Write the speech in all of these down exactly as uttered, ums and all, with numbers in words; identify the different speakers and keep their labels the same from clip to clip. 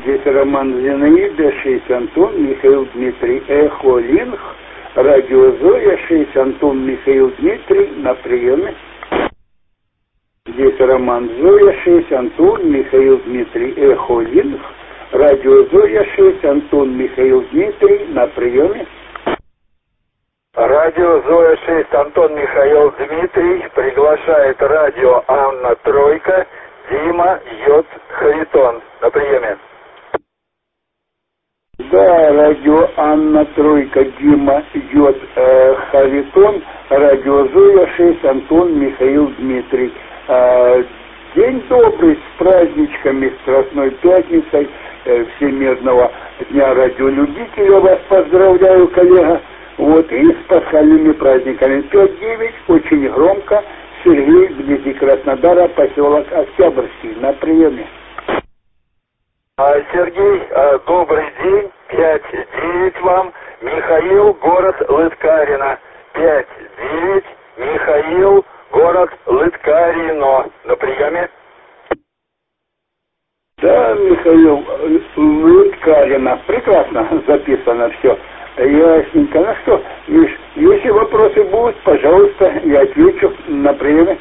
Speaker 1: Здесь Роман Зинаида, шесть Антон, Михаил Дмитрий, Эхо Линх, радио Зоя, шесть Антон, Михаил Дмитрий, на приеме. Здесь Роман Зоя, шесть Антон, Михаил Дмитрий, Эхо Линх, радио Зоя, шесть Антон, Михаил Дмитрий, на приеме.
Speaker 2: Радио Зоя шесть Антон Михаил Дмитрий приглашает радио Анна Тройка, Дима Йод Харитон, на приеме.
Speaker 1: Да, радио Анна Тройка, Дима Йод э, Харитон, радио Зоя шесть Антон Михаил Дмитрий. Э, день добрый, с праздничками, Страстной Пятницей, э, Всемирного Дня радиолюбителя вас поздравляю, коллега. Вот, и с пасхальными праздниками. пять девять, очень громко, Сергей, вблизи Краснодара, поселок Октябрьский, на приеме.
Speaker 2: А, Сергей, а, добрый день, пять девять вам, Михаил, город Лыткарино, пять девять, Михаил, город Лыткарино, на приеме.
Speaker 1: Да, Михаил, Лыткарино, прекрасно записано все. Ясненько. Ну что, Миш, если вопросы будут, пожалуйста, я отвечу на приеме.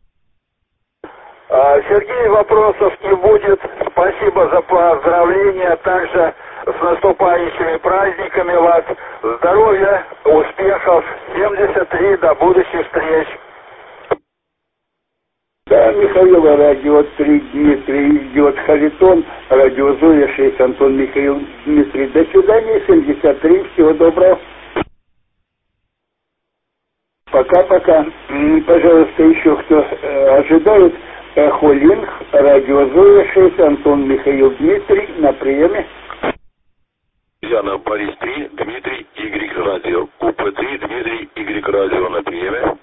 Speaker 2: А, Сергей, вопросов не будет. Спасибо за поздравления. Также с наступающими праздниками вас. Здоровья, успехов. семьдесят три, до будущих встреч.
Speaker 1: Да, Михаил, радио три, Дмитрий Йод Харитон, радио Зоя шесть, Антон Михаил Дмитрий. До свидания, семьдесят три, всего доброго. Пока-пока. Пожалуйста, еще кто э, ожидает, Эхо Линх, радио Зоя шесть, Антон Михаил Дмитрий, на приеме.
Speaker 3: Яна Борис три, Дмитрий Y радио. УП три, Дмитрий Y радио, на приеме.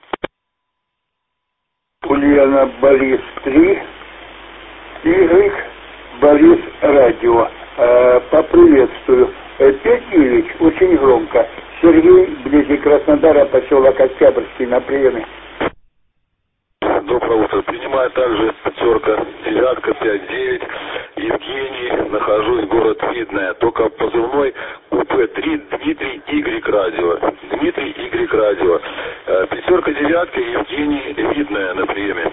Speaker 1: Ульяна Борис три, Y Борис радио. Э, поприветствую. пять девять, очень громко. Сергей, вблизи Краснодара, поселок Октябрьский, на приеме.
Speaker 3: Доброе утро. Принимаю также пятерка, девятка, пять девять. Евгений, нахожусь, город Видное. Только позывной УП три, Дмитрий Y радио. Дмитрий Y радио. Пятерка, девятка, Евгений, Видное, на приеме.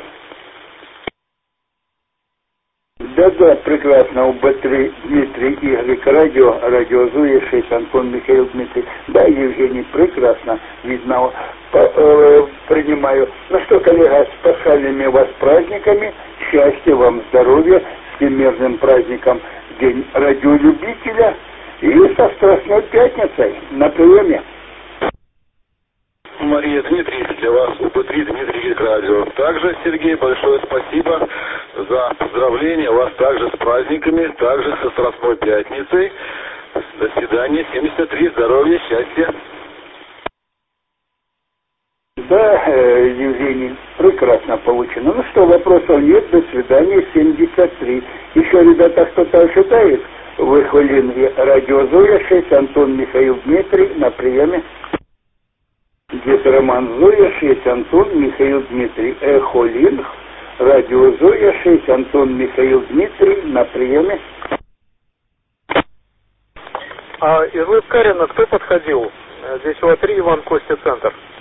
Speaker 1: Да-да, прекрасно. УБ три, Дмитрий Y радио, радио Зоя шесть, Антон Михаил Дмитрий. Да, Евгений, прекрасно. Видно, по, э, принимаю. Ну что, коллега, с пасхальными вас праздниками. Счастья вам, здоровья, с всемирным праздником День радиолюбителя. И со Страстной Пятницей на приеме.
Speaker 3: Мария, Дмитрий, для вас УП три, Дмитрий Y радио. Также, Сергей, большое спасибо за поздравления. Вас также с праздниками, также со Страстной Пятницей. До свидания. семьдесят три. Здоровья, счастья.
Speaker 1: Да, э, Евгений, прекрасно получено. Ну что, вопросов нет. До свидания. семьдесят три. Еще, ребята, кто-то ожидает в Эхолинге, радио Зоя шесть, Антон Михаил Дмитрий, на приеме. Здесь Роман Зоя шесть, Антон Михаил Дмитрий, Эхо Линх, радио Зоя шесть, Антон Михаил Дмитрий, на приеме.
Speaker 4: А из Лыткарина кто подходил? Здесь у А три, Иван Костя, центр.